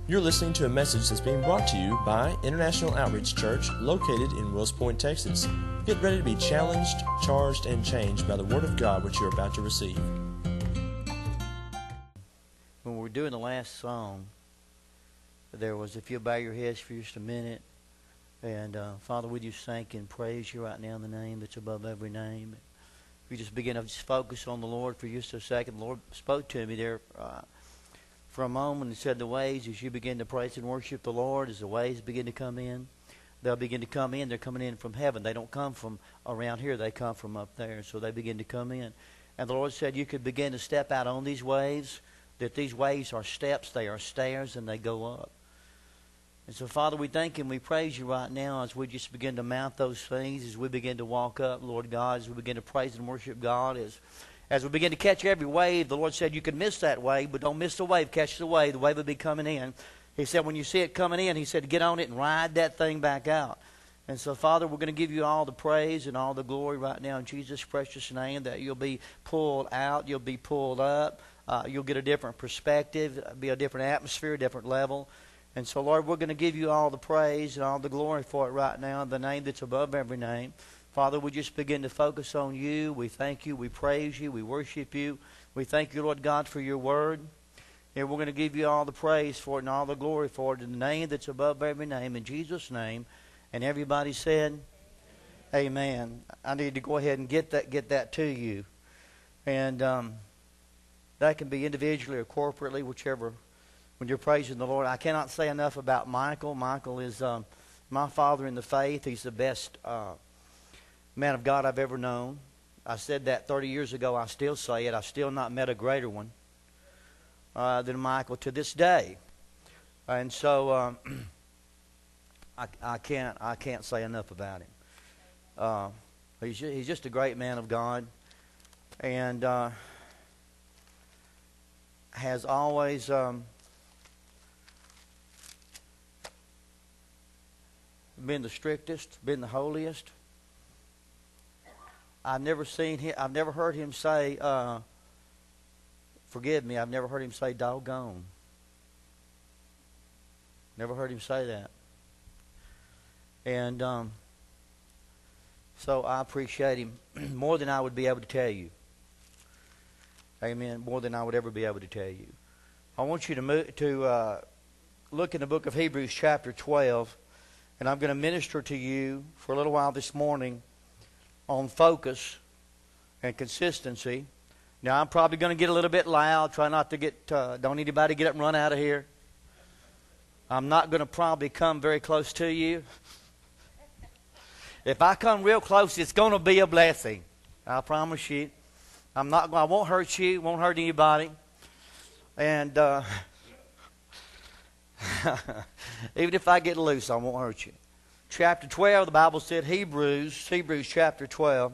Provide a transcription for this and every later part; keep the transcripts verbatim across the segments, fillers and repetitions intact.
You're listening to a message that's being brought to you by International Outreach Church, located in Wills Point, Texas. Get ready to be challenged, charged, and changed by the Word of God which you're about to receive. When we were doing the last song, there was, if you'll bow your heads for just a minute, and uh, Father, we just thank and praise you right now in the name that's above every name. If you just begin to just focus on the Lord for just a second. The Lord spoke to me there uh, for a moment and said the ways, as you begin to praise and worship the Lord, as the ways begin to come in, they'll begin to come in. They're coming in from heaven. They don't come from around here. They come from up there. So they begin to come in. And the Lord said you could begin to step out on these waves, that these waves are steps, they are stairs, and they go up. And so, Father, we thank and we praise you right now as we just begin to mount those things, as we begin to walk up, Lord God, as we begin to praise and worship God, as As we begin to catch every wave. The Lord said you can miss that wave, but don't miss the wave. Catch the wave. The wave will be coming in. He said when you see it coming in, he said get on it and ride that thing back out. And so, Father, we're going to give you all the praise and all the glory right now in Jesus' precious name, that you'll be pulled out, you'll be pulled up, uh, you'll get a different perspective, be a different atmosphere, a different level. And so, Lord, we're going to give you all the praise and all the glory for it right now in the name that's above every name. Father, we just begin to focus on you. We thank you. We praise you. We worship you. We thank you, Lord God, for your word. And we're going to give you all the praise for it and all the glory for it in the name that's above every name, in Jesus' name. And everybody said, Amen. Amen. I need to go ahead and get that, get that to you. And um, that can be individually or corporately, whichever, when you're praising the Lord. I cannot say enough about Michael. Michael is um, my father in the faith. He's the best uh man of God I've ever known. I said that thirty years ago. I still say it. I've still not met a greater one uh, than Michael to this day. And so um, I, I can't I can't say enough about him. Uh, he's just, he's just a great man of God, and uh, has always um, been the strictest, been the holiest. I've never seen him, I've never heard him say, uh, forgive me, I've never heard him say doggone. Never heard him say that. And um, so I appreciate him more than I would be able to tell you. Amen. More than I would ever be able to tell you. I want you to move, to uh, look in the book of Hebrews chapter twelve, and I'm going to minister to you for a little while this morning on focus and consistency. Now, I'm probably going to get a little bit loud. Try not to get, uh, don't anybody get up and run out of here. I'm not going to probably come very close to you. If I come real close, it's going to be a blessing. I promise you. I'm not, I won't hurt you, won't hurt anybody. And uh, even if I get loose, I won't hurt you. Chapter twelve, the Bible said, Hebrews, Hebrews chapter twelve.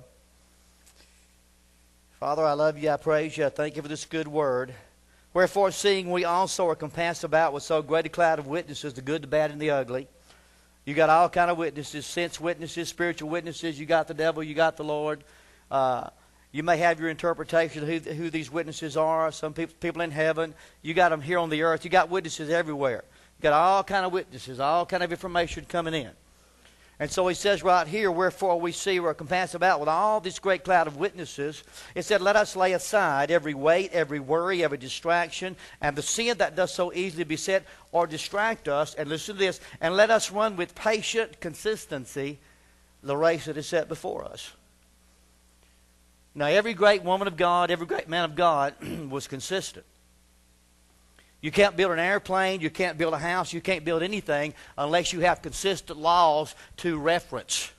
Father, I love you, I praise you, I thank you for this good word. Wherefore, seeing we also are compassed about with so great a cloud of witnesses, the good, the bad, and the ugly. You got all kind of witnesses, sense witnesses, spiritual witnesses. You got the devil, you got the Lord. Uh, you may have your interpretation of who, who these witnesses are. Some people, people in heaven. You got them here on the earth. You got witnesses everywhere. You got all kind of witnesses, all kind of information coming in. And so he says right here, wherefore we see we're compassed about with all this great cloud of witnesses. It said, let us lay aside every weight, every worry, every distraction, and the sin that does so easily beset or distract us. And listen to this, and let us run with patient consistency the race that is set before us. Now, every great woman of God, every great man of God was consistent. You can't build an airplane, you can't build a house, you can't build anything unless you have consistent laws to reference.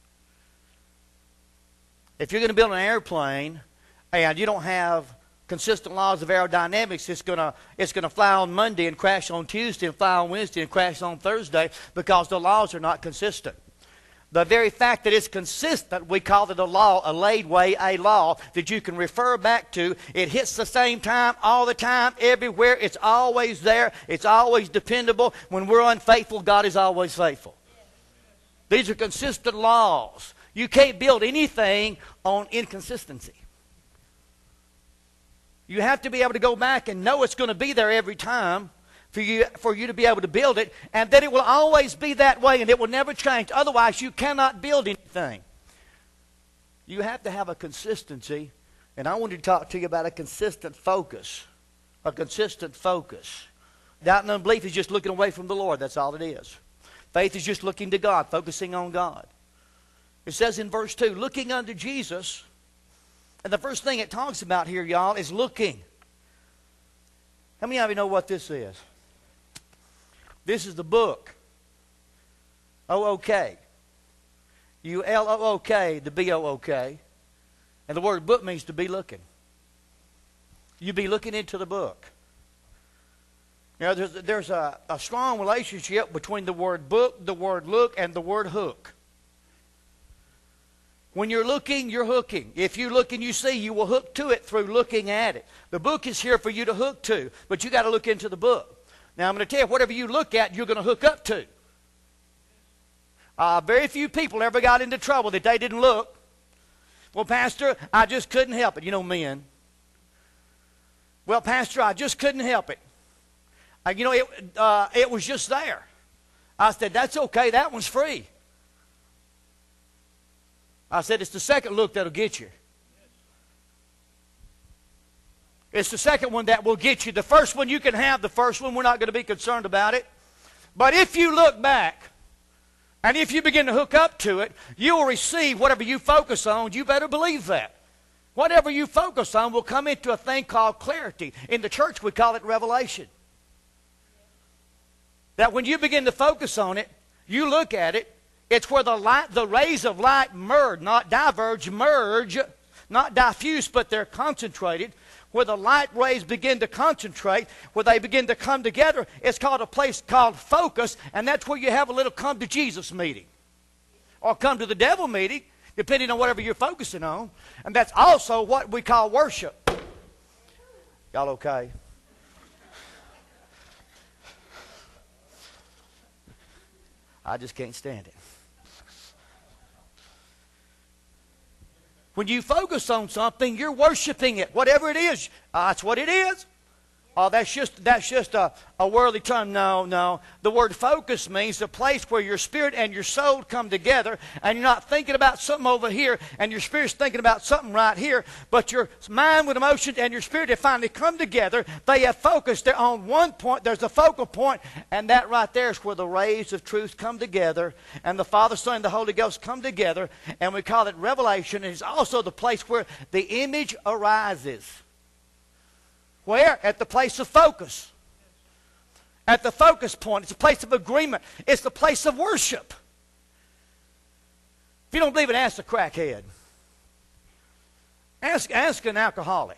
If you're going to build an airplane and you don't have consistent laws of aerodynamics, it's going to it's going to fly on Monday and crash on Tuesday and fly on Wednesday and crash on Thursday because the laws are not consistent. The very fact that it's consistent, we call it a law, a laid way, a law that you can refer back to. It hits the same time all the time, everywhere. It's always there. It's always dependable. When we're unfaithful, God is always faithful. These are consistent laws. You can't build anything on inconsistency. You have to be able to go back and know it's going to be there every time. for you, for you to be able to build it, and that it will always be that way and it will never change. Otherwise, you cannot build anything. You have to have a consistency, and I wanted to talk to you about a consistent focus. A consistent focus. Doubt and unbelief is just looking away from the Lord. That's all it is. Faith is just looking to God, focusing on God. It says in verse two, looking unto Jesus. And the first thing it talks about here, y'all, is looking. How many of you know what this is? This is the book. O O K. U L O O K, the B O O K. And the word book means to be looking. You be looking into the book. You know, there's, there's a, a strong relationship between the word book, the word look, and the word hook. When you're looking, you're hooking. If you look and you see, you will hook to it through looking at it. The book is here for you to hook to, but you got to look into the book. Now, I'm going to tell you, whatever you look at, you're going to hook up to. Uh, very few people ever got into trouble that they didn't look. Well, Pastor, I just couldn't help it. You know, men. Well, Pastor, I just couldn't help it. Uh, you know, it, uh, it was just there. I said, that's okay. That one's free. I said, it's the second look that'll get you. It's the second one that will get you. The first one you can have. The first one, we're not going to be concerned about it. But if you look back, and if you begin to hook up to it, you will receive whatever you focus on. You better believe that. Whatever you focus on will come into a thing called clarity. In the church, we call it revelation. That when you begin to focus on it, you look at it, it's where the light, the rays of light merge, not diverge, merge, not diffuse, but they're concentrated. Where the light rays begin to concentrate, where they begin to come together, it's called a place called focus, and that's where you have a little come to Jesus meeting. Or come to the devil meeting, depending on whatever you're focusing on. And that's also what we call worship. Y'all okay? I just can't stand it. When you focus on something, you're worshiping it. Whatever it is, uh, that's what it is. Oh, that's just that's just a, a worldly term. No, no. The word focus means the place where your spirit and your soul come together, and you're not thinking about something over here, and your spirit's thinking about something right here, but your mind with emotions and your spirit have finally come together. They have focused. They're on one point. There's a focal point, and that right there is where the rays of truth come together, and the Father, Son, and the Holy Ghost come together, and we call it revelation. It's also the place where the image arises. Where? At the place of focus. At the focus point. It's a place of agreement. It's the place of worship. If you don't believe it, ask a crackhead. Ask, ask an alcoholic.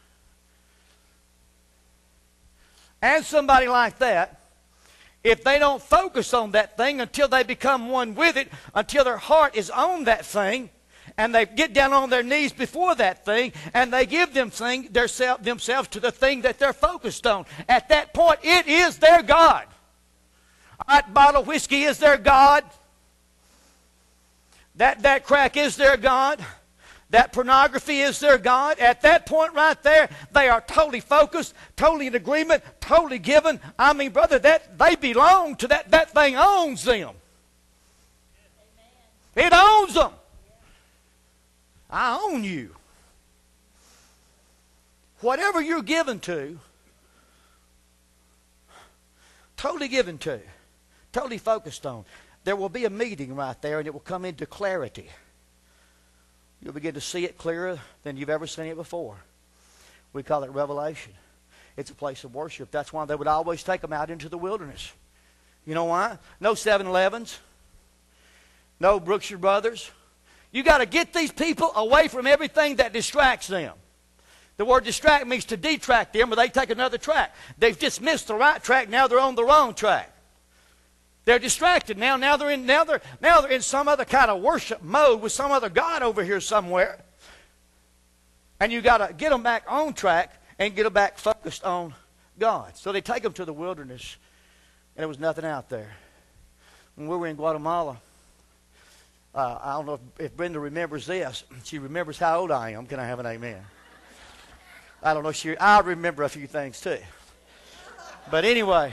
Ask somebody like that. If they don't focus on that thing until they become one with it, until their heart is on that thing, and they get down on their knees before that thing, and they give them thing, their self, themselves to the thing that they're focused on. At that point, it is their God. That bottle of whiskey is their God. That, that crack is their God. That pornography is their God. At that point right there, they are totally focused, totally in agreement, totally given. I mean, brother, that they belong to that. That thing owns them. It owns them. I own you. Whatever you're given to, totally given to, totally focused on, there will be a meeting right there, and it will come into clarity. You'll begin to see it clearer than you've ever seen it before. We call it revelation. It's a place of worship. That's why they would always take them out into the wilderness. You know why? No seven elevens. No Brookshire Brothers. You got to get these people away from everything that distracts them. The word distract means to detract them, or they take another track. They've just missed the right track. Now they're on the wrong track. They're distracted now. Now they're in. Now they're now they're in some other kind of worship mode with some other god over here somewhere. And you got to get them back on track and get them back focused on God. So they take them to the wilderness, and there was nothing out there. When we were in Guatemala. Uh, I don't know if, if Brenda remembers this. She remembers how old I am. Can I have an amen? I don't know. She, I remember a few things too. But anyway,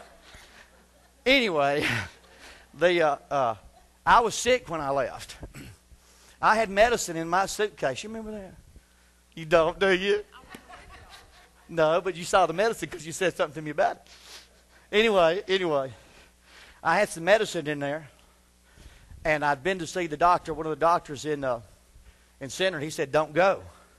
anyway, the uh, uh, I was sick when I left. I had medicine in my suitcase. You remember that? You don't, do you? No, but you saw the medicine because you said something to me about it. Anyway, anyway, I had some medicine in there, and I'd been to see the doctor, one of the doctors in uh, in Center, and he said, don't go.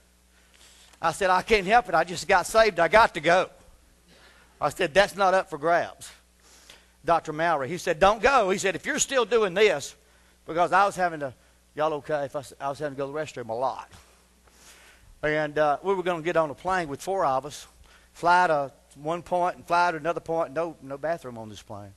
I said, I can't help it. I just got saved. I got to go. I said, that's not up for grabs. Doctor Mallory, he said, don't go. He said, if you're still doing this, because I was having to, y'all okay if I, I was having to go to the restroom a lot. And uh, we were going to get on a plane with four of us, fly to one point and fly to another point. No, no bathroom on this plane.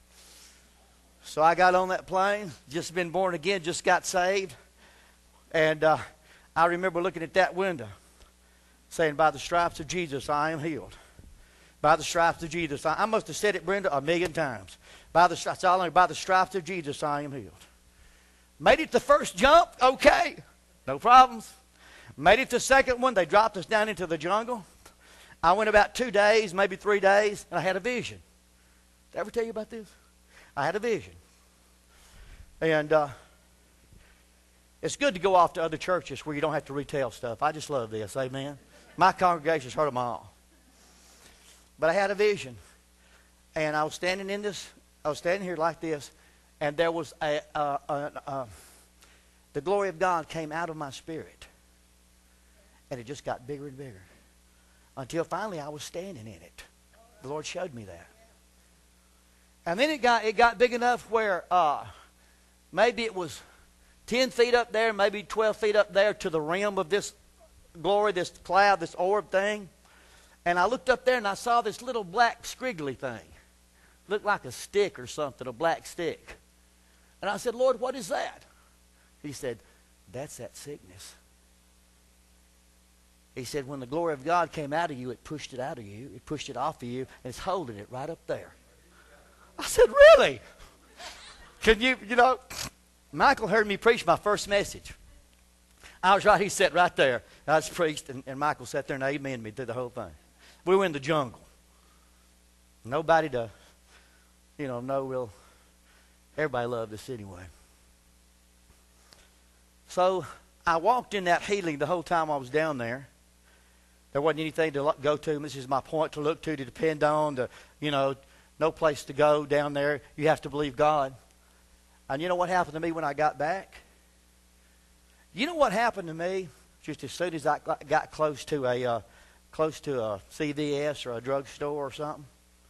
So I got on that plane, just been born again, just got saved. And uh, I remember looking at that window, saying, by the stripes of Jesus, I am healed. By the stripes of Jesus. I, I must have said it, Brenda, a million times. By the, stripes, by the stripes of Jesus, I am healed. Made it the first jump, okay, no problems. Made it the second one, they dropped us down into the jungle. I went about two days, maybe three days, and I had a vision. Did I ever tell you about this? I had a vision. And uh, it's good to go off to other churches where you don't have to retell stuff. I just love this, amen. My congregation's heard them all. But I had a vision. And I was standing in this, I was standing here like this, and there was a, uh, uh, uh, the glory of God came out of my spirit. And it just got bigger and bigger. Until finally I was standing in it. The Lord showed me that. And then it got, it got big enough where uh, maybe it was ten feet up there, maybe twelve feet up there to the rim of this glory, this cloud, this orb thing. And I looked up there and I saw this little black squiggly thing. Looked like a stick or something, a black stick. And I said, Lord, what is that? He said, that's that sickness. He said, when the glory of God came out of you, it pushed it out of you. It pushed it off of you, and it's holding it right up there. I said, really? Can you, you know, Michael heard me preach my first message. I was right, he sat right there. I just preached, and, and Michael sat there and amened me through the whole thing. We were in the jungle. Nobody to, you know, no real, everybody loved us anyway. So I walked in that healing the whole time I was down there. There wasn't anything to go to. This is my point, to look to, to depend on, to, you know, no place to go down there. You have to believe God. And you know what happened to me when I got back? You know what happened to me just as soon as I got close to a uh, close to a C V S or a drugstore or something?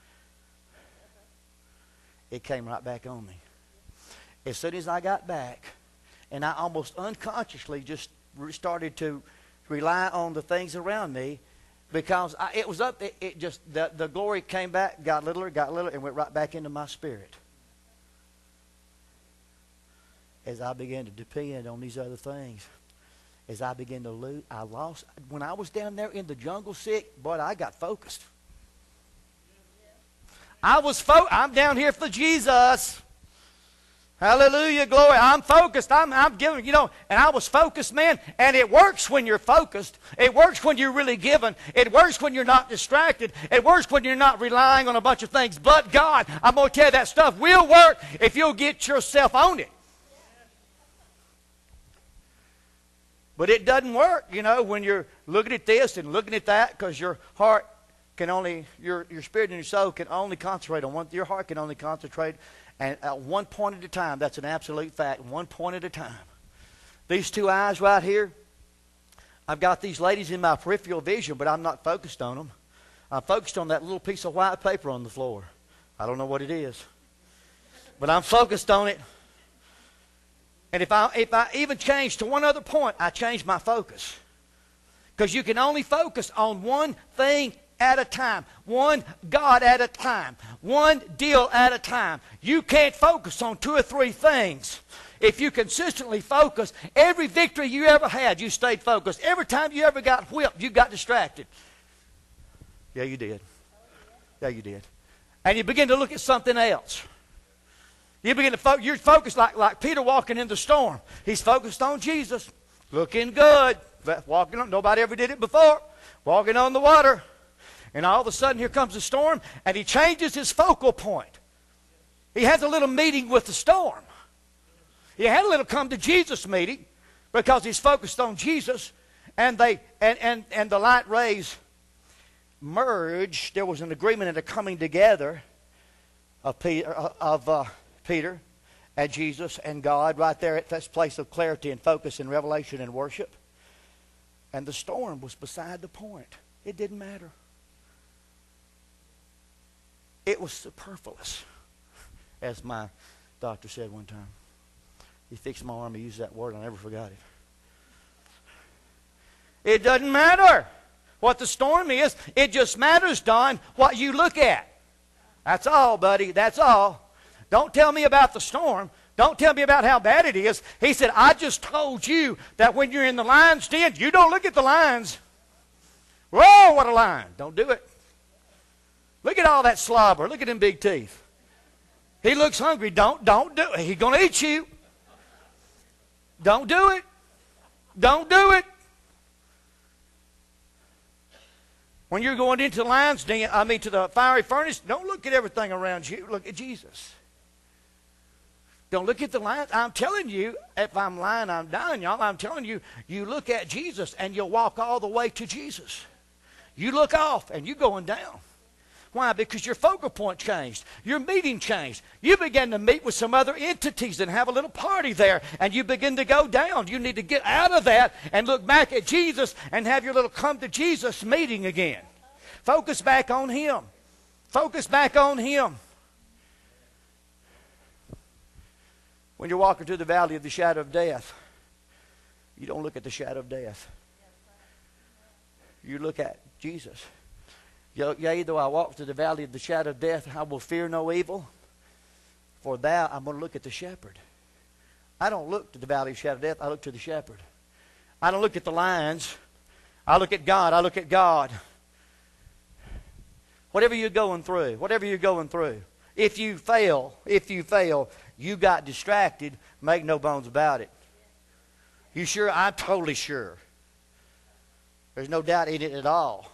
It came right back on me. As soon as I got back, and I almost unconsciously just started to rely on the things around me, because I, it was up, it, it just, the, the glory came back, got littler, got littler, and went right back into my spirit. As I began to depend on these other things, as I began to lose, I lost. When I was down there in the jungle sick, boy, I got focused. I was fo- I'm down here for Jesus. Hallelujah, glory. I'm focused. I'm, I'm giving, you know, and I was focused, man. And it works when you're focused. It works when you're really giving. It works when you're not distracted. It works when you're not relying on a bunch of things. But God, I'm going to tell you, that stuff will work if you'll get yourself on it. But it doesn't work, you know, when you're looking at this and looking at that, because your heart can only, your, your spirit and your soul can only concentrate on one, your heart can only concentrate and at one point at a time. That's an absolute fact, one point at a time. These two eyes right here, I've got these ladies in my peripheral vision, but I'm not focused on them. I'm focused on that little piece of white paper on the floor. I don't know what it is, but I'm focused on it. And if I, if I even change to one other point, I change my focus. Because you can only focus on one thing at a time. One God at a time. One deal at a time. You can't focus on two or three things. If you consistently focus, every victory you ever had, you stayed focused. Every time you ever got whipped, you got distracted. Yeah, you did. Yeah, you did. And you begin to look at something else. You begin to focus. You're focused like, like Peter walking in the storm. He's focused on Jesus. Looking good. Walking on. Nobody ever did it before. Walking on the water. And all of a sudden, here comes the storm, and he changes his focal point. He has a little meeting with the storm. He had a little come to Jesus meeting because he's focused on Jesus, and they and, and, and the light rays merged. There was an agreement and a coming together of Peter, of uh, Peter and Jesus and God right there at this place of clarity and focus and revelation and worship. And the storm was beside the point. It didn't matter. It was superfluous, as my doctor said one time. He fixed my arm. He used that word. I never forgot it. It doesn't matter what the storm is. It just matters, Don, what you look at. That's all, buddy. That's all. Don't tell me about the storm. Don't tell me about how bad it is. He said, I just told you that when you're in the lion's den, you don't look at the lions. Whoa, what a lion. Don't do it. Look at all that slobber. Look at them big teeth. He looks hungry. Don't, don't do it. He's going to eat you. Don't do it. Don't do it. When you're going into the lion's den, I mean to the fiery furnace, don't look at everything around you. Look at Jesus. Don't look at the lions. I'm telling you, if I'm lying, I'm dying, y'all. I'm telling you, you look at Jesus and you'll walk all the way to Jesus. You look off and you're going down. Why? Because your focal point changed. Your meeting changed. You begin to meet with some other entities and have a little party there, and you begin to go down. You need to get out of that and look back at Jesus and have your little come to Jesus meeting again. Focus back on Him. Focus back on Him. When you're walking through the valley of the shadow of death, you don't look at the shadow of death. You look at Jesus. Yea, though I walk through the valley of the shadow of death, I will fear no evil. For thou, I'm going to look at the shepherd. I don't look to the valley of the shadow of death. I look to the shepherd. I don't look at the lions. I look at God. I look at God. Whatever you're going through, whatever you're going through, if you fail, if you fail, you got distracted, make no bones about it. You sure? I'm totally sure. There's no doubt in it at all.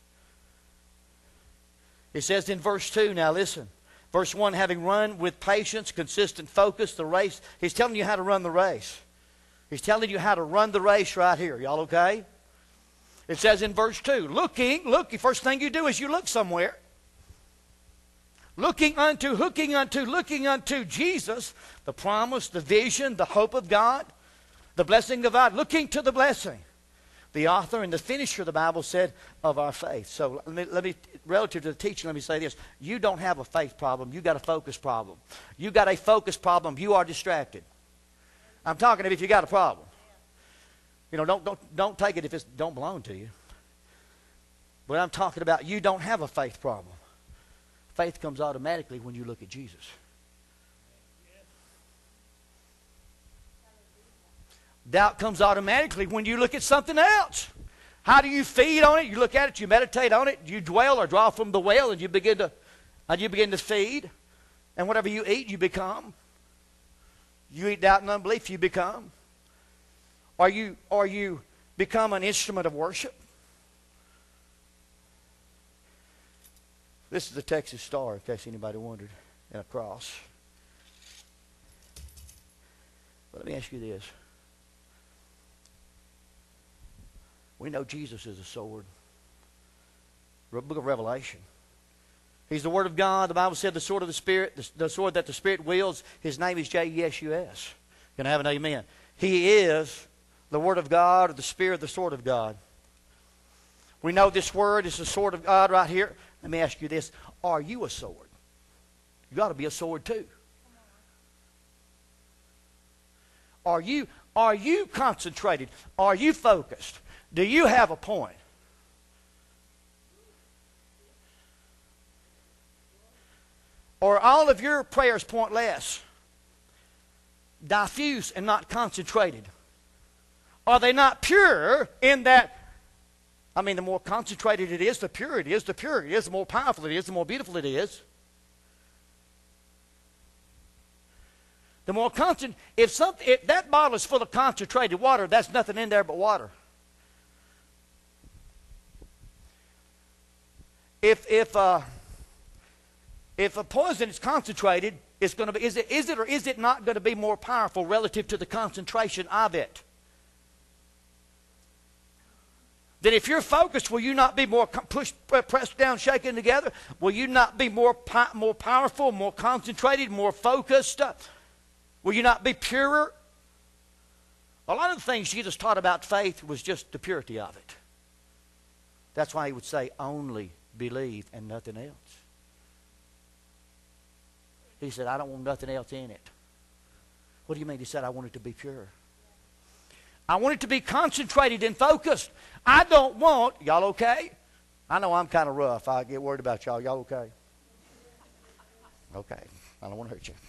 It says in verse two, now listen. Verse one, having run with patience, consistent focus, the race. He's telling you how to run the race. He's telling you how to run the race right here. Y'all okay? It says in verse two, looking, look, the first thing you do is you look somewhere. Looking unto, hooking unto, looking unto Jesus, the promise, the vision, the hope of God, the blessing of God, looking to the blessing. The author and the finisher, the Bible said, of our faith. So let me, let me, relative to the teaching, let me say this. You don't have a faith problem. You got a focus problem. You got a focus problem. You are distracted. I'm talking if you got a problem. You know, don't, don't, don't take it if it don't belong to you. But I'm talking about you don't have a faith problem. Faith comes automatically when you look at Jesus. Doubt comes automatically when you look at something else. How do you feed on it? You look at it, you meditate on it, you dwell or draw from the well, and you begin to, and you begin to feed. And whatever you eat, you become. You eat doubt and unbelief, you become. Or you, or you become an instrument of worship. This is the Texas Star, in case anybody wondered, and a cross. But let me ask you this. We know Jesus is a sword. Book of Revelation. He's the Word of God. The Bible said the sword of the Spirit, the, the sword that the Spirit wields, His name is J E S U S. Can I have an amen? He is the Word of God, or the Spirit, the sword of God. We know this Word is the sword of God right here. Let me ask you this. Are you a sword? You ought to be a sword too. Are you, are you concentrated? Are you focused? Do you have a point? Or all of your prayers pointless, diffuse and not concentrated? Are they not pure in that, I mean, the more concentrated it is, the purer it is, the purer it is, the more powerful it is, the more beautiful it is. The more constant, if, some, if that bottle is full of concentrated water, that's nothing in there but water. if if uh, if a poison is concentrated, it's going to be is it is it or is it not going to be more powerful relative to the concentration of it? Then if you're focused, will you not be more pushed, pressed down, shaken together? Will you not be more more powerful, more concentrated, more focused? Will you not be purer? A lot of the things Jesus taught about faith was just the purity of it. That's why he would say, only believe and nothing else. He said, I don't want nothing else in it. What do you mean? He said, I want it to be pure. I want it to be concentrated and focused. I don't want, y'all okay? I know I'm kind of rough. I get worried about y'all. Y'all okay? Okay. I don't want to hurt you.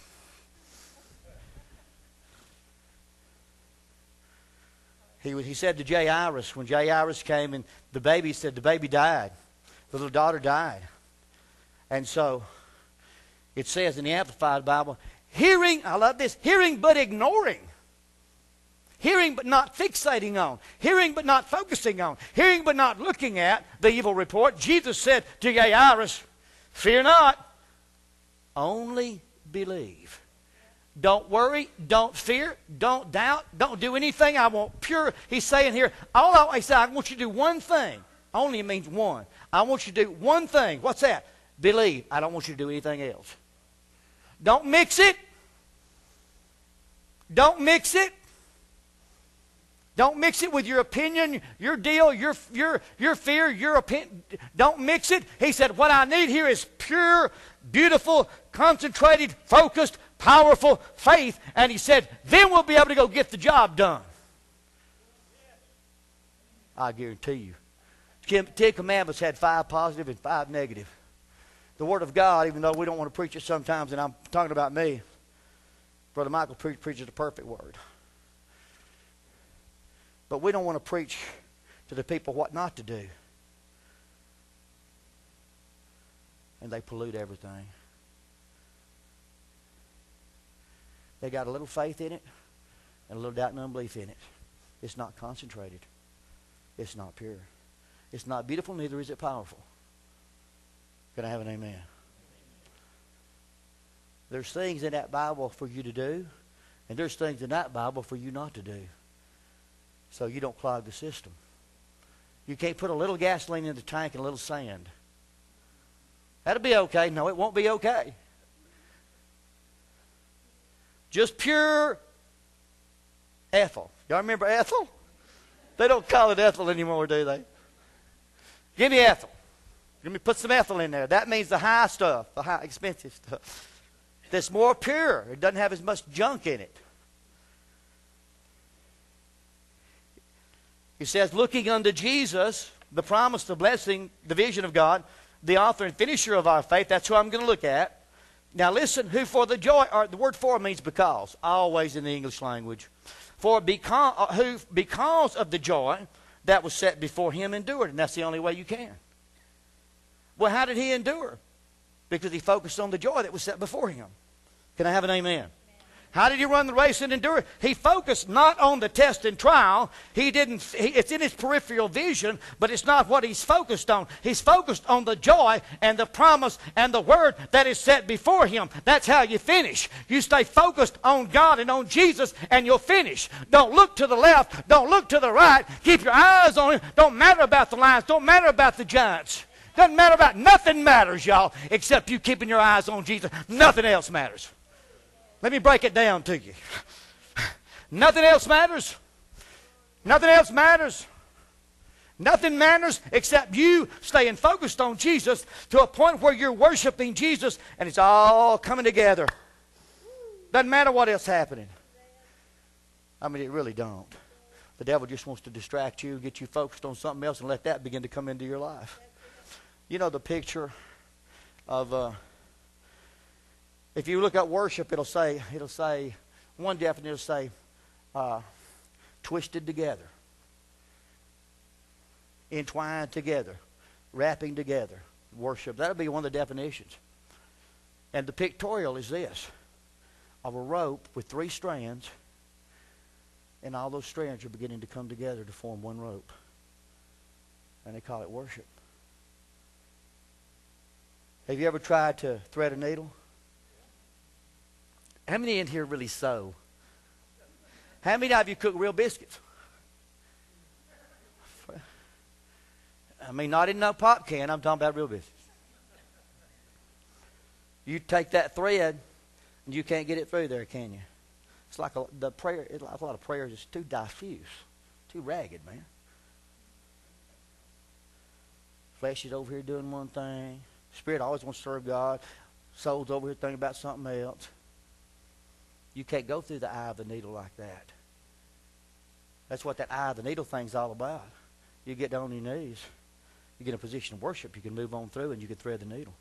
He, he said to Jairus, when Jairus came and the baby said the baby died. The little daughter died. And so it says in the Amplified Bible, hearing, I love this, hearing but ignoring. Hearing but not fixating on. Hearing but not focusing on. Hearing but not looking at the evil report. Jesus said to Jairus, fear not, only believe. Don't worry, don't fear, don't doubt, don't do anything. I want pure. He's saying here, all I, he said, I want you to do one thing. Only means one. I want you to do one thing. What's that? Believe. I don't want you to do anything else. Don't mix it. Don't mix it. Don't mix it with your opinion, your deal, your, your, your fear, your opinion. Don't mix it. He said, what I need here is pure, beautiful, concentrated, focused, powerful faith. And he said, then we'll be able to go get the job done. I guarantee you. Ten Commandments had five positive and five negative. The Word of God, even though we don't want to preach it sometimes, and I'm talking about me, Brother Michael pre- preaches the perfect Word. But we don't want to preach to the people what not to do. And they pollute everything. They got a little faith in it and a little doubt and unbelief in it. It's not concentrated. It's not pure. It's not beautiful, neither is it powerful. Can I have an amen? There's things in that Bible for you to do, and there's things in that Bible for you not to do. So you don't clog the system. You can't put a little gasoline in the tank and a little sand. That'll be okay. No, it won't be okay. Just pure ethyl. Y'all remember ethyl? They don't call it ethyl anymore, do they? Give me ethyl. Let me put some ethyl in there. That means the high stuff, the high expensive stuff. That's more pure. It doesn't have as much junk in it. He says, looking unto Jesus, the promise, the blessing, the vision of God, the author and finisher of our faith. That's who I'm going to look at. Now listen, who for the joy, or the word for means because, always in the English language. For because, uh, who, because of the joy that was set before him endured. And that's the only way you can. Well, how did he endure? Because he focused on the joy that was set before him. Can I have an amen? How did he run the race and endure? He focused not on the test and trial. He didn't. He, it's in his peripheral vision, but it's not what he's focused on. He's focused on the joy and the promise and the word that is set before him. That's how you finish. You stay focused on God and on Jesus, and you'll finish. Don't look to the left. Don't look to the right. Keep your eyes on him. Don't matter about the lions. Don't matter about the giants. Doesn't matter about nothing matters, y'all, except you keeping your eyes on Jesus. Nothing else matters. Let me break it down to you. Nothing else matters. Nothing else matters. Nothing matters except you staying focused on Jesus to a point where you're worshiping Jesus and it's all coming together. Doesn't matter what else happening. I mean, it really don't. The devil just wants to distract you, get you focused on something else, and let that begin to come into your life. You know the picture of... Uh, If you look at worship, it'll say, it'll say, one definition will say, uh, twisted together, entwined together, wrapping together. Worship. That'll be one of the definitions. And the pictorial is this, of a rope with three strands, and all those strands are beginning to come together to form one rope. And they call it worship. Have you ever tried to thread a needle? How many in here really sew? How many of you cook real biscuits? I mean, not in no pop can. I'm talking about real biscuits. You take that thread, and you can't get it through there, can you? It's like a, the prayer. It's like a lot of prayers is too diffuse, too ragged, man. Flesh is over here doing one thing. Spirit always wants to serve God. Soul's over here thinking about something else. You can't go through the eye of the needle like that. That's what that eye of the needle thing's all about. You get down on your knees. You get in a position of worship. You can move on through and you can thread the needle.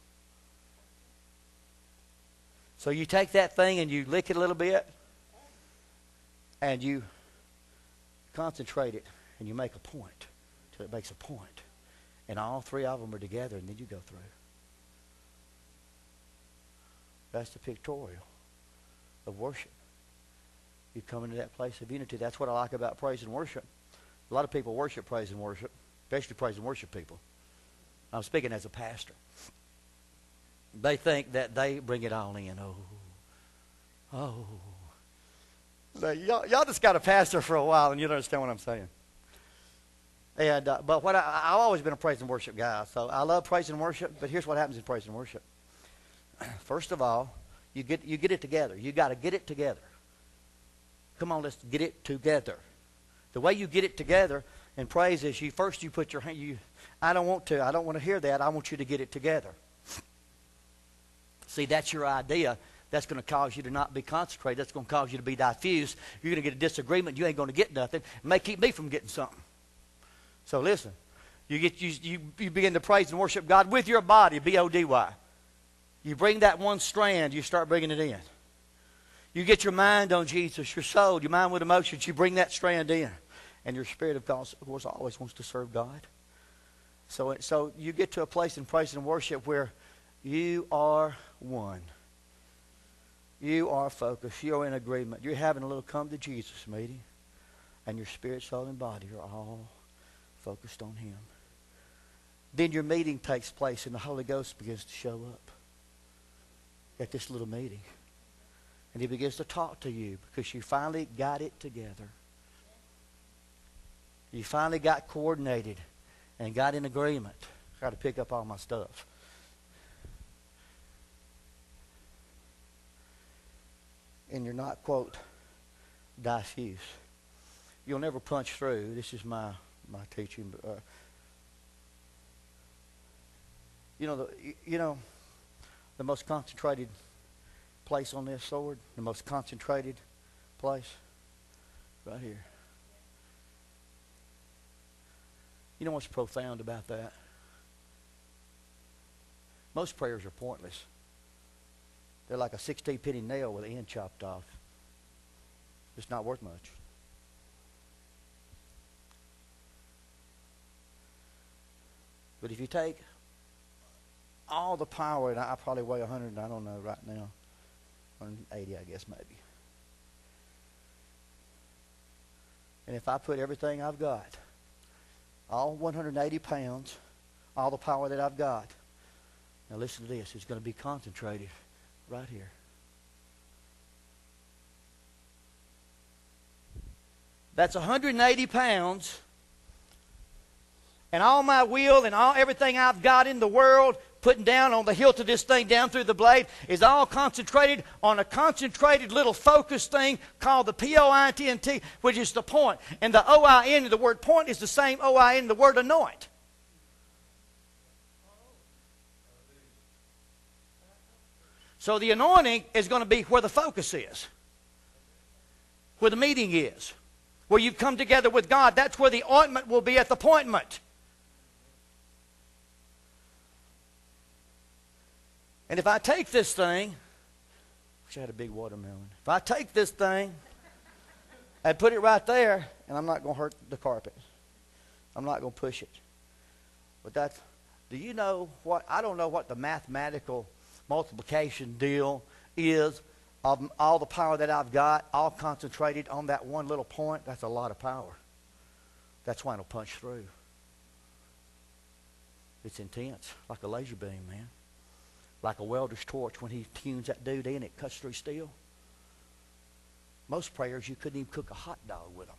So you take that thing and you lick it a little bit. And you concentrate it. And you make a point. Till it makes a point. And all three of them are together and then you go through. That's the pictorial of worship. You come into that place of unity. That's what I like about praise and worship. A lot of people worship praise and worship, especially praise and worship people. I'm speaking as a pastor. They think that they bring it all in. Oh, oh. Now, y'all, y'all just got a pastor for a while, and you don't understand what I'm saying. And uh, but what I, I've always been a praise and worship guy, so I love praise and worship. But here's what happens in praise and worship. First of all, you get you get it together. You got to get it together. Come on, let's get it together. The way you get it together in praise is you first you put your hand. You, I don't want to. I don't want to hear that. I want you to get it together. See, that's your idea. That's going to cause you to not be concentrated. That's going to cause you to be diffused. You're going to get a disagreement. You ain't going to get nothing. It may keep me from getting something. So listen, you get you you, you begin to praise and worship God with your body, B O D Y. You bring that one strand, you start bringing it in. You get your mind on Jesus, your soul, your mind with emotions, you bring that strand in. And your spirit, of course, of course always wants to serve God. So, so you get to a place in praise and worship where you are one. You are focused. You're in agreement. You're having a little come to Jesus meeting. And your spirit, soul, and body are all focused on Him. Then your meeting takes place and the Holy Ghost begins to show up at this little meeting. And He begins to talk to you because you finally got it together. You finally got coordinated and got in agreement. I got to pick up all my stuff. And you're not, quote, diffuse. You'll never punch through. This is my, my teaching. Uh, you know, the, you know, the most concentrated place on this sword, the most concentrated place, right here. You know what's profound about that? Most prayers are pointless. They're like a sixteen penny nail with the end chopped off. It's not worth much. But if you take all the power, and I probably weigh one hundred, I don't know right now, one eighty I guess maybe. And if I put everything I've got, all one hundred eighty pounds, all the power that I've got, now listen to this, it's going to be concentrated right here. That's one hundred eighty pounds. And all my will and all everything I've got in the world, putting down on the hilt of this thing, down through the blade, is all concentrated on a concentrated little focused thing called the P O I N T, which is the point. And the O I N, the word point, is the same O I N, the word anoint. So the anointing is going to be where the focus is, where the meeting is, where you come together with God. That's where the ointment will be at the appointment. And if I take this thing, I wish I had a big watermelon. If I take this thing and put it right there, and I'm not going to hurt the carpet. I'm not going to push it. But that's, do you know what, I don't know what the mathematical multiplication deal is of all the power that I've got, all concentrated on that one little point. That's a lot of power. That's why it'll punch through. It's intense, like a laser beam, man. like a welder's torch when he tunes that dude in, it cuts through steel. Most prayers, you couldn't even cook a hot dog with them.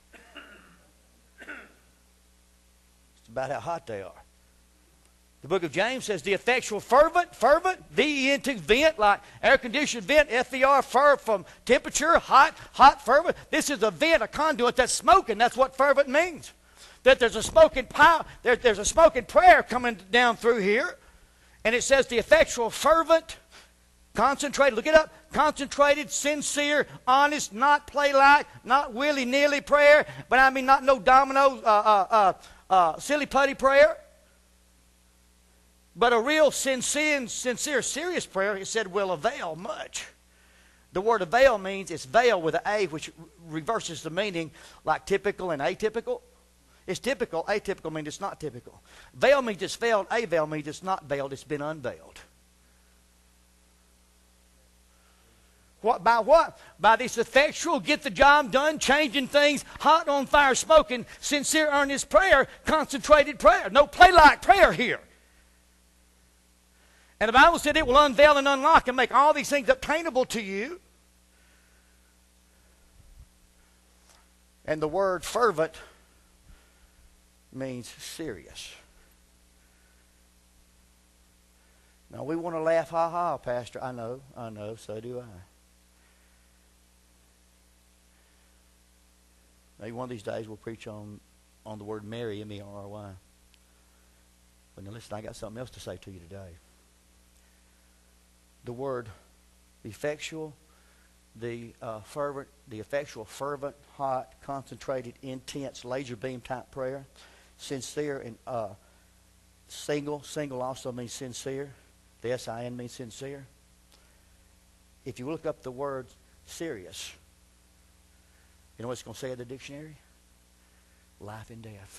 It's about how hot they are. The book of James says the effectual fervent, fervent, V E N T, vent, like air-conditioned vent, F E R, fer, from temperature, hot, hot, fervent. This is a vent, a conduit that's smoking. That's what fervent means. That there's a smoking power, there, there's a smoking prayer coming down through here. And it says the effectual fervent, concentrated, look it up, concentrated, sincere, honest, not play-like, not willy-nilly prayer, but I mean not no domino, uh, uh, uh, uh, silly-putty prayer. But a real sincere, sincere, serious prayer, it said, will avail much. The word avail means it's veil with an A, which reverses the meaning like typical and atypical. It's typical. Atypical means it's not typical. Veil means it's veiled. Avail means it's not veiled. It's been unveiled. What, by what? By this effectual, get the job done, changing things, hot on fire, smoking, sincere, earnest prayer, concentrated prayer. No play-like prayer here. And the Bible said it will unveil and unlock and make all these things obtainable to you. And the word fervent means serious. Now we want to laugh, ha ha, Pastor. I know, I know, so do I. Maybe one of these days we'll preach on, on the word Mary, M E R R Y. But now listen, I got something else to say to you today. The word effectual, the uh, fervent, the effectual, fervent, hot, concentrated, intense, laser beam type prayer, sincere and uh, single. Single also means sincere. The S I N means sincere. If you look up the word serious, you know what it's going to say in the dictionary? Life and death.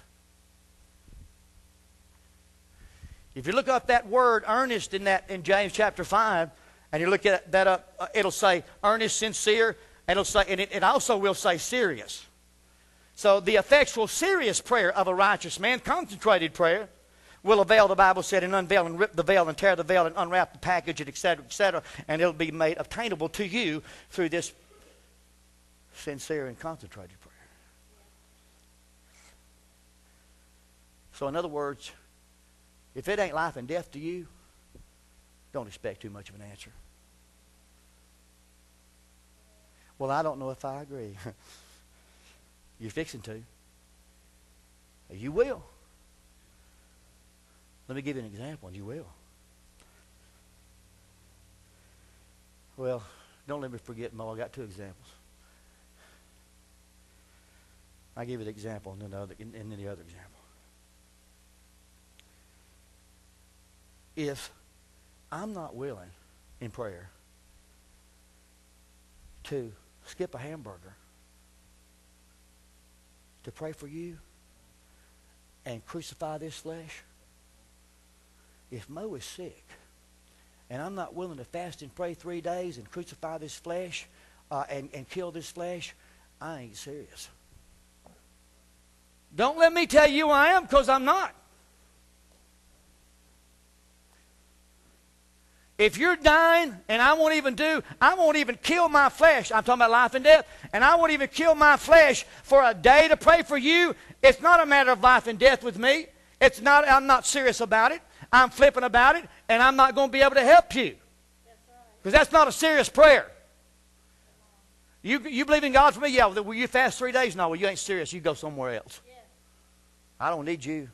If you look up that word earnest in that in James chapter five, and you look at that up, uh, it'll say earnest, sincere, and it'll say, and it, it also will say serious. So the effectual, serious prayer of a righteous man, concentrated prayer, will avail, the Bible said, and unveil and rip the veil and tear the veil and unwrap the package, and et cetera, et cetera, and it'll be made obtainable to you through this sincere and concentrated prayer. So in other words, if it ain't life and death to you, don't expect too much of an answer. Well, I don't know if I agree. You're fixing to. You will. Let me give you an example, and you will. Well, don't let me forget, Mo, I got two examples. I'll give you the example and then the other, and then the other example. If I'm not willing in prayer to skip a hamburger to pray for you and crucify this flesh, if Mo is sick and I'm not willing to fast and pray three days and crucify this flesh uh, and, and kill this flesh, I ain't serious. Don't let me tell you I am, because I'm not. If you're dying and I won't even do, I won't even kill my flesh. I'm talking about life and death. And I won't even kill my flesh for a day to pray for you. It's not a matter of life and death with me. It's not, I'm not serious about it. I'm flippant about it. And I'm not going to be able to help you. Because that's not a serious prayer. You, you believe in God for me? Yeah. Well, will you fast three days? No, well, you ain't serious. You go somewhere else. I don't need you.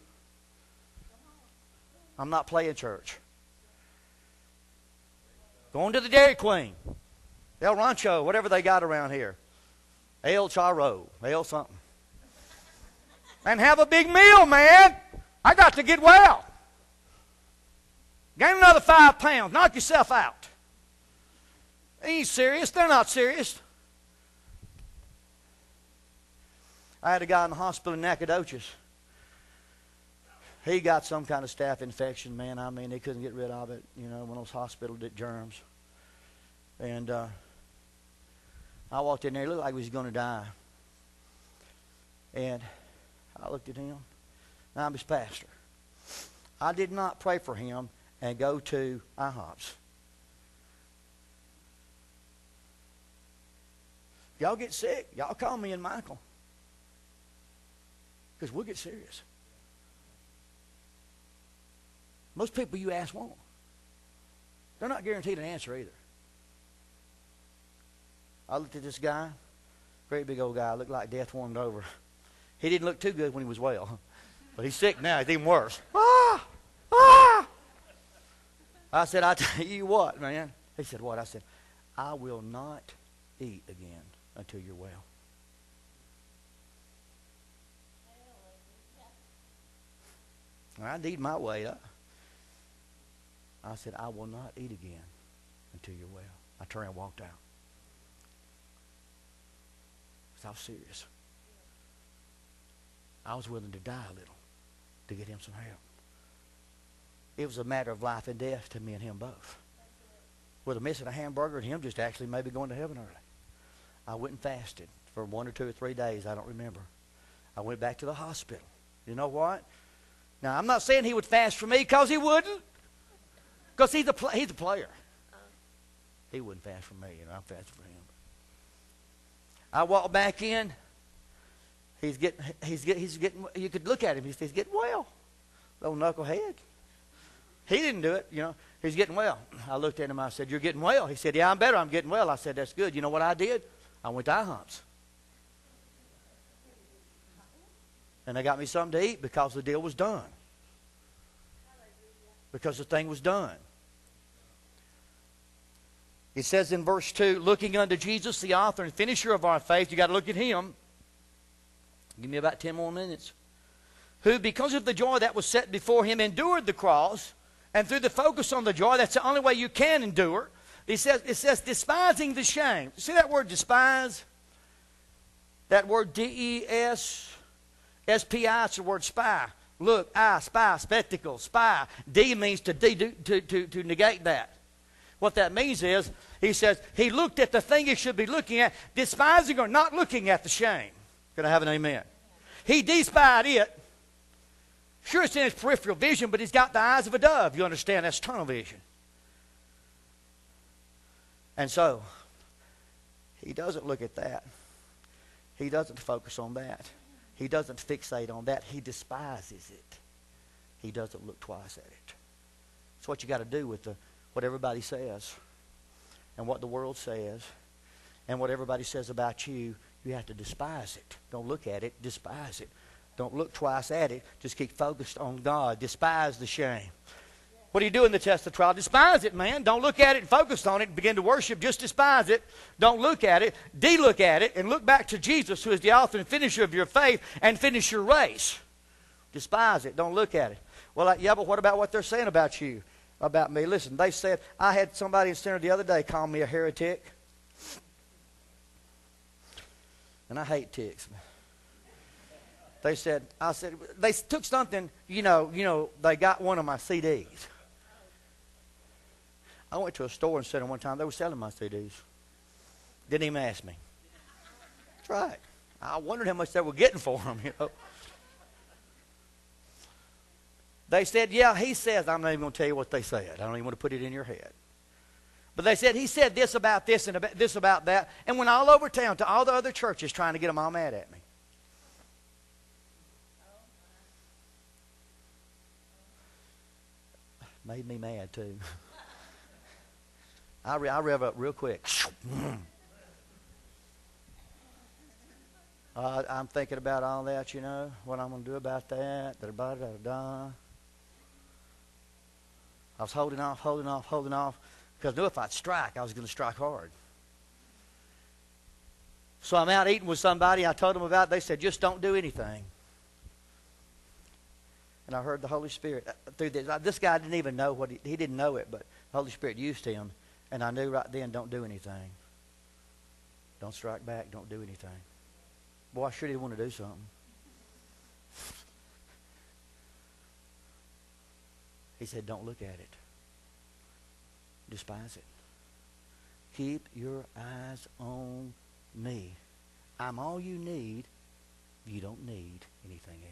I'm not playing church. Going to the Dairy Queen, El Rancho, whatever they got around here. El Charro, El something. And have a big meal, man. I got to get well. Gain another five pounds. Knock yourself out. They ain't serious. They're not serious. I had a guy in the hospital in Nacogdoches. He got some kind of staph infection, man. I mean, they couldn't get rid of it. You know, one of those hospital germs. And uh, I walked in there. He looked like he was going to die. And I looked at him. Now, I'm his pastor. I did not pray for him and go to IHOPS Y'all get sick, y'all call me and Michael. Because we'll get serious. Most people you ask won't. They're not guaranteed an answer either. I looked at this guy, great big old guy, looked like death warmed over. He didn't look too good when he was well. But he's sick now, it's even worse. Ah! Ah! I said, I tell you what, man. He said, what? I said, I will not eat again until you're well. I need my weight. I, I said, I will not eat again until you're well. I turned and walked out. Because I was serious. I was willing to die a little to get him some help. It was a matter of life and death to me and him both. Whether missing a hamburger and him just actually maybe going to heaven early. I went and fasted for one or two or three days. I don't remember. I went back to the hospital. You know what? Now, I'm not saying he would fast for me because he wouldn't. Because he's a, pl- he's a player. He wouldn't fast for me, and I'm fasting for him. I walked back in. He's getting, he's getting, he's getting, you could look at him. He's, he's getting well. Little knucklehead. He didn't do it, you know. He's getting well. I looked at him. I said, you're getting well. He said, yeah, I'm better. I'm getting well. I said, that's good. You know what I did? I went to IHOPs. And they got me something to eat because the deal was done. Because the thing was done. It says in verse two, looking unto Jesus, the author and finisher of our faith. You got to look at him. Give me about ten more minutes. Who, because of the joy that was set before him, endured the cross. And through the focus on the joy, that's the only way you can endure. It says, it says despising the shame. See that word despise? That word D E S S P I, it's the word spy. Look, I, spy, spectacle, spy. D means to, de, to, to, to negate that. What that means is, he says, he looked at the thing he should be looking at, despising or not looking at the shame. Can I have an amen? He despised it. Sure, it's in his peripheral vision, but he's got the eyes of a dove. You understand? That's tunnel vision. And so, he doesn't look at that. He doesn't focus on that. He doesn't fixate on that. He despises it. He doesn't look twice at it. It's what you got to do with the, what everybody says and what the world says and what everybody says about you. You have to despise it. Don't look at it. Despise it. Don't look twice at it. Just keep focused on God. Despise the shame. What do you do in the test of trial? Despise it, man. Don't look at it and focus on it and begin to worship. Just despise it. Don't look at it. De-look at it and look back to Jesus, who is the author and finisher of your faith, and finish your race. Despise it. Don't look at it. Well, like, yeah, but what about what they're saying about you, about me? Listen, they said, I had somebody in center the other day call me a heretic. And I hate ticks. They said, I said, they took something, you know, you know, they got one of my C Ds. I went to a store and said one time, they were selling my C Ds. Didn't even ask me. That's right. I wondered how much they were getting for them, you know. They said, yeah, he says, I'm not even going to tell you what they said. I don't even want to put it in your head. But they said, he said this about this and about this about that, and went all over town to all the other churches trying to get them all mad at me. Made me mad too. I, re- I rev up real quick. uh, I'm thinking about all that, you know, what I'm going to do about that. Da, da, da, da. I was holding off, holding off, holding off, because I knew if I'd strike, I was going to strike hard. So I'm out eating with somebody. I told them about it. They said, just don't do anything. And I heard the Holy Spirit through this. This guy didn't even know what he, he didn't know it, but the Holy Spirit used him. And I knew right then, don't do anything. Don't strike back. Don't do anything. Boy, I sure did want to do something. He said, don't look at it. Despise it. Keep your eyes on me. I'm all you need. You don't need anything else.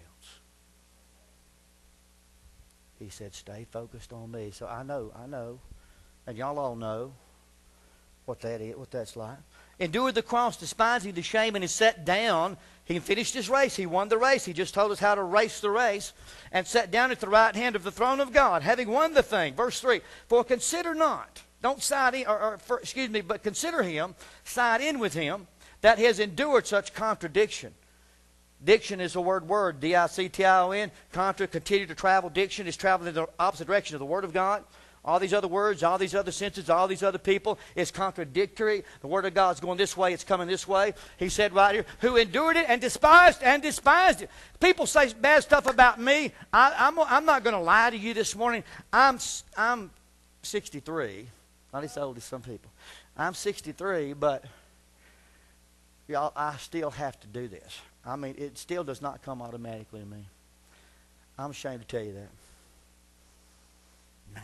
He said, stay focused on me. So I know, I know, and y'all all know what that is, what that's like. Endured the cross, despising the shame, and is set down. He finished his race. He won the race. He just told us how to race the race. And sat down at the right hand of the throne of God, having won the thing. Verse three, for consider not, don't side in, or, or for, excuse me, but consider him, side in with him, that has endured such contradiction. Diction is the word word, D I C T I O N. Contra, continue to travel. Diction is traveling in the opposite direction of the Word of God. All these other words, all these other senses, all these other people is contradictory. The Word of God's going this way, it's coming this way. He said right here, who endured it and despised and despised it. People say bad stuff about me. I, I'm, I'm not going to lie to you this morning. I'm, I'm sixty-three. Not as old as some people. I'm sixty-three, but y'all, I still have to do this. I mean, it still does not come automatically to me. I'm ashamed to tell you that. Man.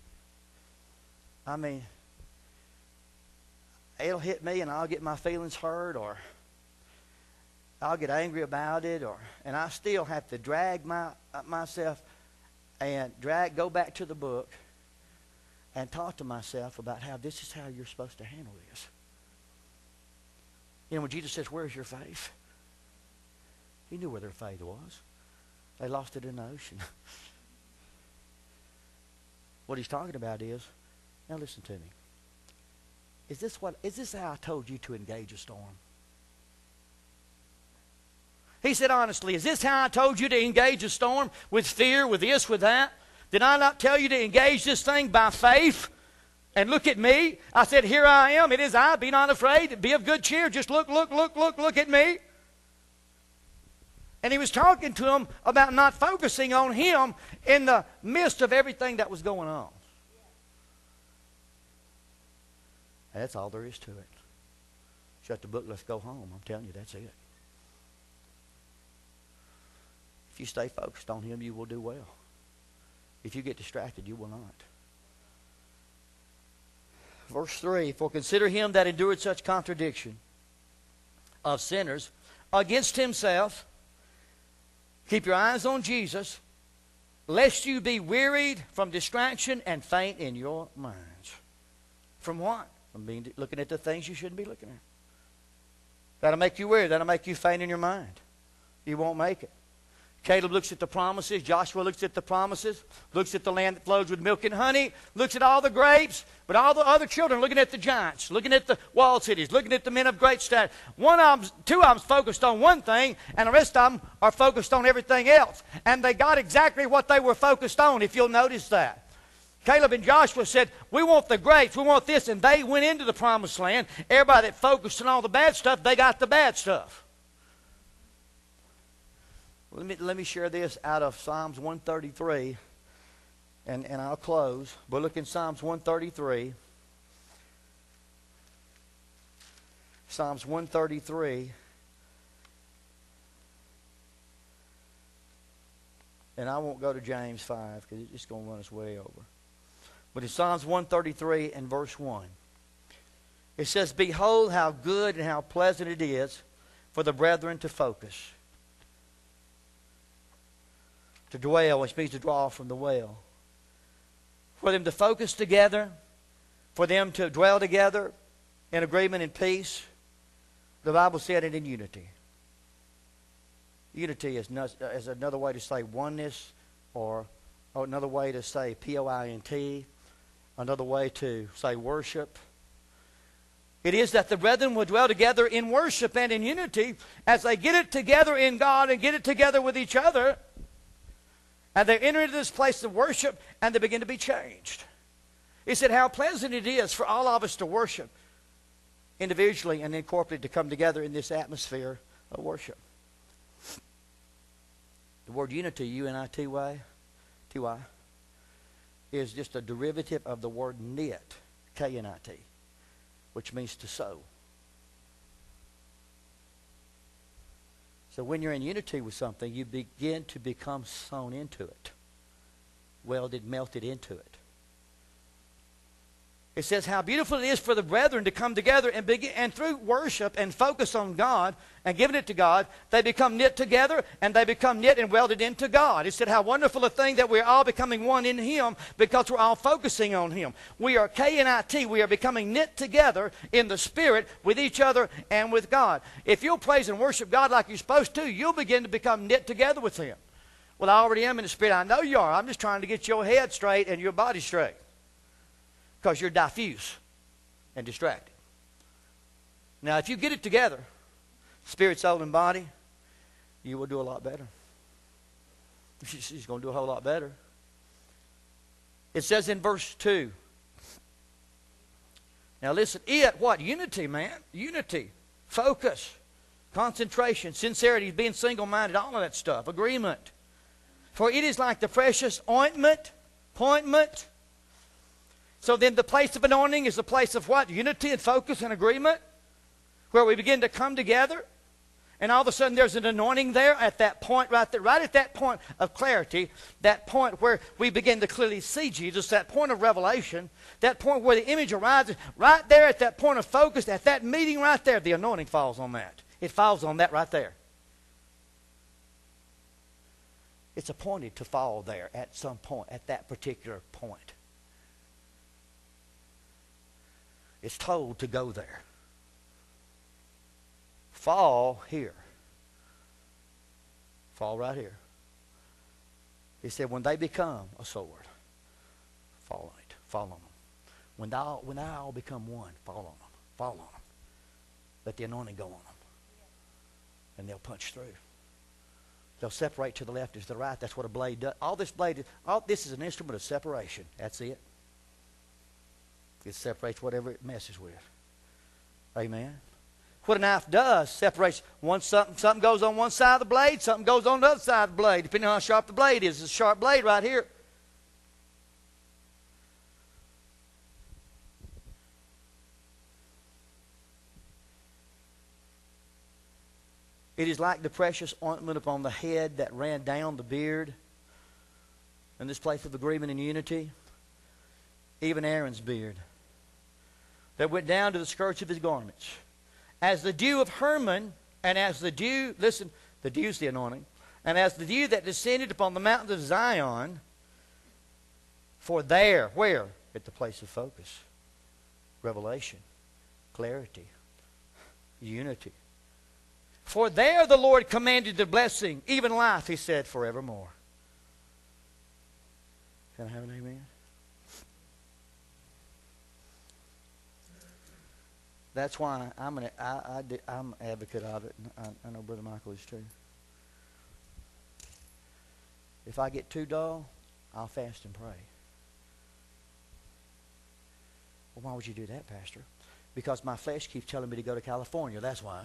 I mean, it'll hit me and I'll get my feelings hurt, or I'll get angry about it, or and I still have to drag my myself and drag go back to the book and talk to myself about how this is how you're supposed to handle this. You know, when Jesus says, where's your faith? He knew where their faith was. They lost it in the ocean. What he's talking about is, now listen to me. Is this what is this how I told you to engage a storm? He said honestly, is this how I told you to engage a storm? With fear, with this, with that? Did I not tell you to engage this thing by faith? And look at me. I said, here I am. It is I. Be not afraid. Be of good cheer. Just look, look, look, look, look at me. And he was talking to them about not focusing on him in the midst of everything that was going on. That's all there is to it. Shut the book, let's go home. I'm telling you, that's it. If you stay focused on him, you will do well. If you get distracted, you will not. Verse three, for consider him that endured such contradiction of sinners against himself. Keep your eyes on Jesus, lest you be wearied from distraction and faint in your minds. From what? From being looking at the things you shouldn't be looking at. That'll make you weary. That'll make you faint in your mind. You won't make it. Caleb looks at the promises. Joshua looks at the promises. Looks at the land that flows with milk and honey. Looks at all the grapes. But all the other children looking at the giants. Looking at the walled cities. Looking at the men of great stature. One of them, two of them focused on one thing. And the rest of them are focused on everything else. And they got exactly what they were focused on, if you'll notice that. Caleb and Joshua said, we want the grapes, we want this. And they went into the promised land. Everybody that focused on all the bad stuff, they got the bad stuff. Let me, let me share this out of Psalms one thirty-three, and, and I'll close. But look in Psalms one thirty-three. Psalms one thirty-three. And I won't go to James five because it's just going to run us way over. But in Psalms one thirty-three and verse one, it says, behold how good and how pleasant it is for the brethren to focus. To dwell, which means to draw from the well. For them to focus together, for them to dwell together in agreement and peace. The Bible said it in unity. Unity is, not, is another way to say oneness, or, or another way to say P O I N T, another way to say worship. It is that the brethren will dwell together in worship and in unity as they get it together in God and get it together with each other. And they enter into this place of worship and they begin to be changed. He said how pleasant it is for all of us to worship individually and then corporately to come together in this atmosphere of worship. The word unity, U N I T Y, T Y, is just a derivative of the word knit, K N I T, which means to sew. So when you're in unity with something, you begin to become sewn into it, welded, melted into it. It says how beautiful it is for the brethren to come together and begin, and through worship and focus on God and giving it to God, they become knit together and they become knit and welded into God. It said how wonderful a thing that we're all becoming one in Him because we're all focusing on Him. We are K N I T. We are becoming knit together in the Spirit with each other and with God. If you'll praise and worship God like you're supposed to, you'll begin to become knit together with Him. Well, I already am in the Spirit. I know you are. I'm just trying to get your head straight and your body straight. Because you're diffuse and distracted. Now, if you get it together, spirit, soul, and body, you will do a lot better. She's going to do a whole lot better. It says in verse two. Now listen, it, what? Unity, man. Unity. Focus. Concentration. Sincerity. Being single-minded. All of that stuff. Agreement. For it is like the precious ointment. Ointment. So then the place of anointing is the place of what? Unity and focus and agreement. Where we begin to come together. And all of a sudden there's an anointing there at that point right there. Right at that point of clarity. That point where we begin to clearly see Jesus. That point of revelation. That point where the image arises. Right there at that point of focus. At that meeting right there. The anointing falls on that. It falls on that right there. It's appointed to fall there at some point. At that particular point. It's told to go there. Fall here. Fall right here. He said, when they become a sword, fall on it. Fall on them. When they all, when they all become one, fall on them. Fall on them. Let the anointing go on them. And they'll punch through. They'll separate to the left and to the right. That's what a blade does. All this blade, all this is an instrument of separation. That's it. It separates whatever it messes with. Amen. What a knife does separates one something. Something goes on one side of the blade. Something goes on the other side of the blade. Depending on how sharp the blade is. It's a sharp blade right here. It is like the precious ointment upon the head that ran down the beard. In this place of agreement and unity. Even Aaron's beard. That went down to the skirts of his garments. As the dew of Hermon, and as the dew, listen, the dew's the anointing, and as the dew that descended upon the mountains of Zion, for there, where? At the place of focus, revelation, clarity, unity. For there the Lord commanded the blessing, even life, he said, forevermore. Can I have an amen? That's why I'm an I, I, I'm an advocate of it. And I, I know Brother Michael is too. If I get too dull, I'll fast and pray. Well, why would you do that, Pastor? Because my flesh keeps telling me to go to California. That's why.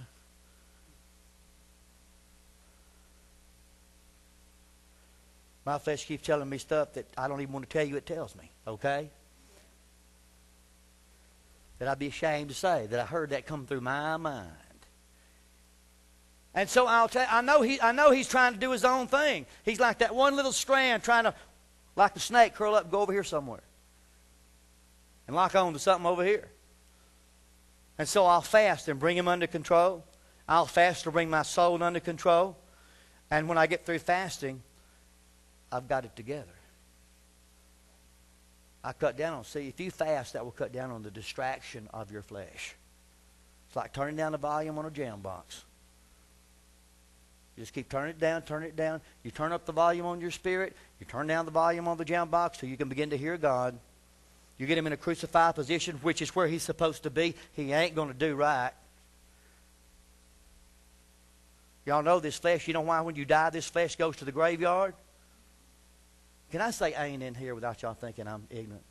My flesh keeps telling me stuff that I don't even want to tell you it tells me. Okay? That I'd be ashamed to say that I heard that come through my mind. And so I'll tell I know he I know he's trying to do his own thing. He's like that one little strand trying to, like a snake, curl up and go over here somewhere. And lock on to something over here. And so I'll fast and bring him under control. I'll fast to bring my soul under control. And when I get through fasting, I've got it together. I cut down on, see, if you fast, that will cut down on the distraction of your flesh. It's like turning down the volume on a jam box. You just keep turning it down, turn it down. You turn up the volume on your spirit. You turn down the volume on the jam box so you can begin to hear God. You get him in a crucified position, which is where he's supposed to be. He ain't going to do right. Y'all know this flesh. You know why when you die, this flesh goes to the graveyard? Can I say ain't in here without y'all thinking I'm ignorant?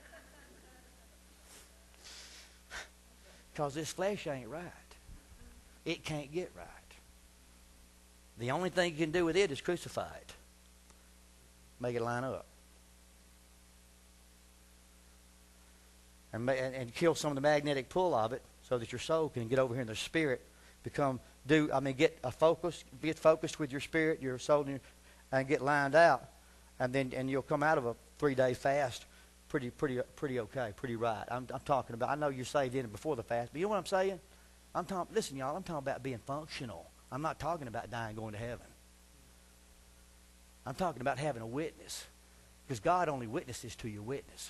Because this flesh ain't right. It can't get right. The only thing you can do with it is crucify it. Make it line up. And, and, and kill some of the magnetic pull of it so that your soul can get over here in the spirit, become, do, I mean, get a focus, get focused with your spirit, your soul, and, your, and get lined out. And then and you'll come out of a three-day fast pretty, pretty, pretty okay, pretty right. I'm, I'm talking about, I know you're saved in it before the fast, but you know what I'm saying? I'm talking, listen, y'all, I'm talking about being functional. I'm not talking about dying and going to heaven. I'm talking about having a witness. Because God only witnesses to your witness.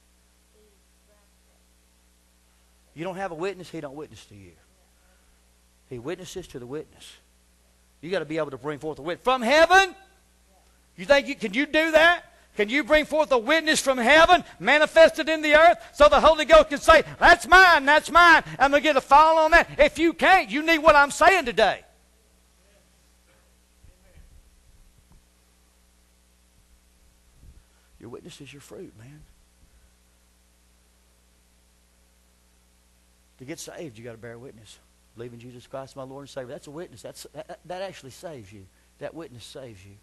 You don't have a witness, He don't witness to you. He witnesses to the witness. You got to be able to bring forth a witness from heaven. You think you can you do that? Can you bring forth a witness from heaven manifested in the earth so the Holy Ghost can say, that's mine, that's mine. I'm going to get a fall on that. If you can't, you need what I'm saying today. Your witness is your fruit, man. To get saved, you got to bear witness. Believe in Jesus Christ, my Lord and Savior. That's a witness. That's, that, that actually saves you. That witness saves you.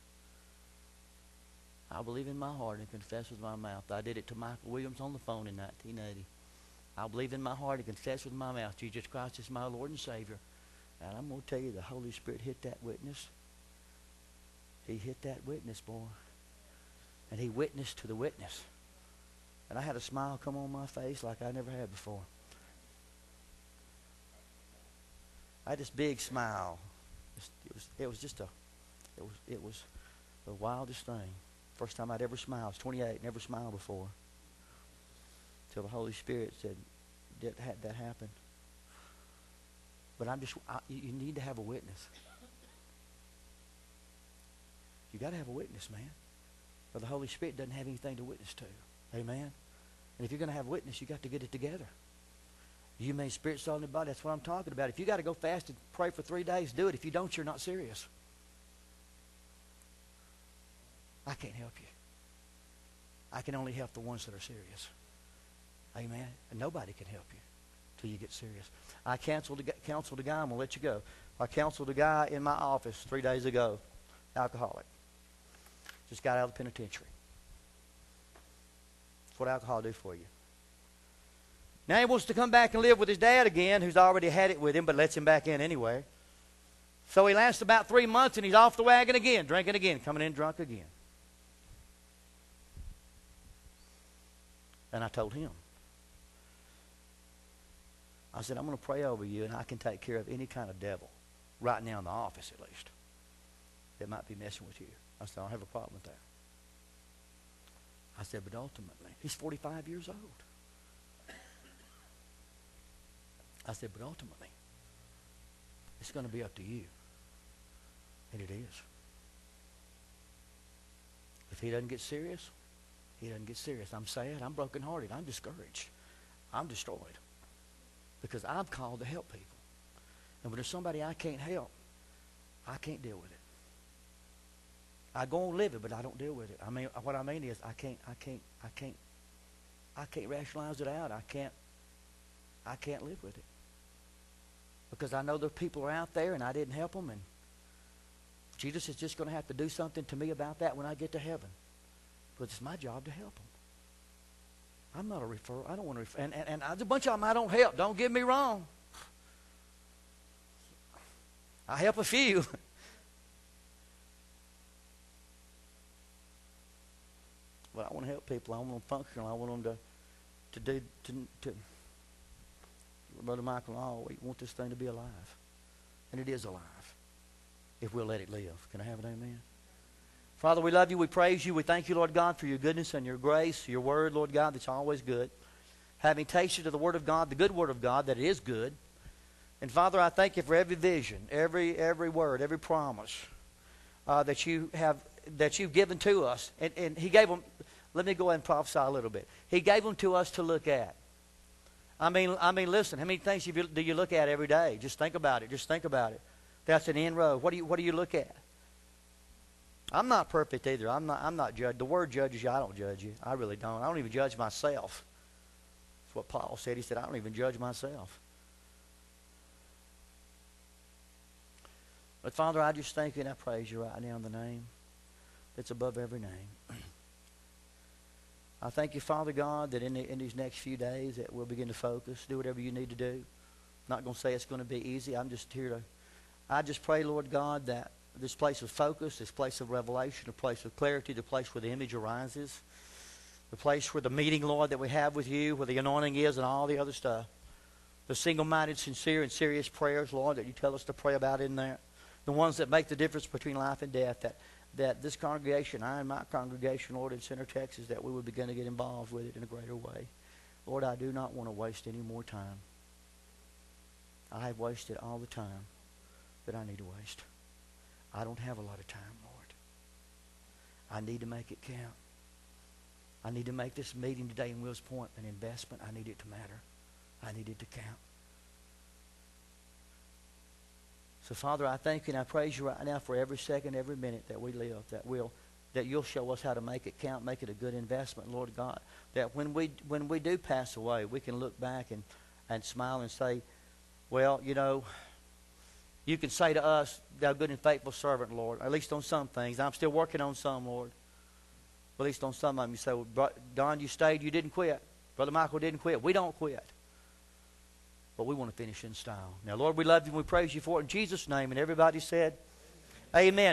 I believe in my heart and confess with my mouth. I did it to Michael Williams on the phone in nineteen eighty. I believe in my heart and confess with my mouth Jesus Christ is my Lord and Savior. And I'm going to tell you, the Holy Spirit hit that witness. He hit that witness, boy. And He witnessed to the witness. And I had a smile come on my face like I never had before. I had this big smile. It was, it was just a, it was, it was the wildest thing. First time I'd ever smiled. I was twenty-eight, never smiled before. Till the Holy Spirit said, "Did that, that happen?" But I'm just, I, you need to have a witness. You got to have a witness, man. Or the Holy Spirit doesn't have anything to witness to. Amen? And if you're going to have a witness, you got to get it together. You may spirit, soul, and body. That's what I'm talking about. If you got to go fast and pray for three days, do it. If you don't, you're not serious. I can't help you. I can only help the ones that are serious. Amen? And nobody can help you until you get serious. I counseled a, counseled a guy. I'm going to let you go. I counseled a guy in my office three days ago, alcoholic. Just got out of the penitentiary. That's what alcohol do for you. Now he wants to come back and live with his dad again, who's already had it with him, but lets him back in anyway. So he lasts about three months, and he's off the wagon again, drinking again, coming in drunk again. And I told him, I said, I'm going to pray over you, and I can take care of any kind of devil, right now in the office at least, that might be messing with you. I said, I don't have a problem with that. I said, but ultimately, he's forty-five years old. I said, but ultimately, it's going to be up to you. And it is. If he doesn't get serious, he doesn't get serious. I'm sad. I'm brokenhearted. I'm discouraged. I'm destroyed. Because I'm called to help people. And when there's somebody I can't help, I can't deal with it. I go and live it, but I don't deal with it. I mean, what I mean is, I can't, I can't, I can't, I can't rationalize it out. I can't, I can't live with it. Because I know there are people are out there, and I didn't help them, and Jesus is just going to have to do something to me about that when I get to heaven. But it's my job to help them. I'm not a referral. I don't want to refer. And, and, and there's a bunch of them I don't help. Don't get me wrong. I help a few. But I want to help people. I want them to function. I want them to, to do, to, to Brother Michael, oh, we want this thing to be alive. And it is alive. If we'll let it live. Can I have an amen? Father, we love you. We praise you. We thank you, Lord God, for your goodness and your grace, your word, Lord God, that's always good. Having tasted of the word of God, the good word of God, that it is good. And Father, I thank you for every vision, every every word, every promise uh, that you have that you've given to us. And, and he gave them, let me go ahead and prophesy a little bit. He gave them to us to look at. I mean, I mean, listen, how many things do you look at every day? Just think about it. Just think about it. That's an inroad. What do you what do you look at? I'm not perfect either. I'm not I'm not judged. The word judges you. I don't judge you. I really don't. I don't even judge myself. That's what Paul said. He said, I don't even judge myself. But Father, I just thank you and I praise you right now in the name that's above every name. I thank you, Father God, that in, the, in these next few days that we'll begin to focus, do whatever you need to do. I'm not going to say it's going to be easy. I'm just here to, I just pray, Lord God, that this place of focus, this place of revelation, a place of clarity, the place where the image arises, The place where the meeting, Lord, that we have with you, where the anointing is and all the other stuff. The single-minded, sincere, and serious prayers, Lord, that you tell us to pray about in there. The ones that make the difference between life and death. That, that this congregation, I and my congregation, Lord, in Center, Texas, that we would begin to get involved with it in a greater way. Lord, I do not want to waste any more time. I have wasted all the time that I need to waste. I don't have a lot of time, Lord. I need to make it count. I need to make this meeting today in Wills Point an investment. I need it to matter. I need it to count. So, Father, I thank you and I praise you right now for every second, every minute that we live, that we'll, that you'll show us how to make it count, make it a good investment, Lord God. That when we when we do pass away, we can look back and, and smile and say, well, you know, you can say to us, thou good and faithful servant, Lord, at least on some things. I'm still working on some, Lord. At least on some of them you say, well, Don, you stayed, you didn't quit. Brother Michael didn't quit. We don't quit. But we want to finish in style. Now, Lord, we love you and we praise you for it in Jesus' name. And everybody said, amen.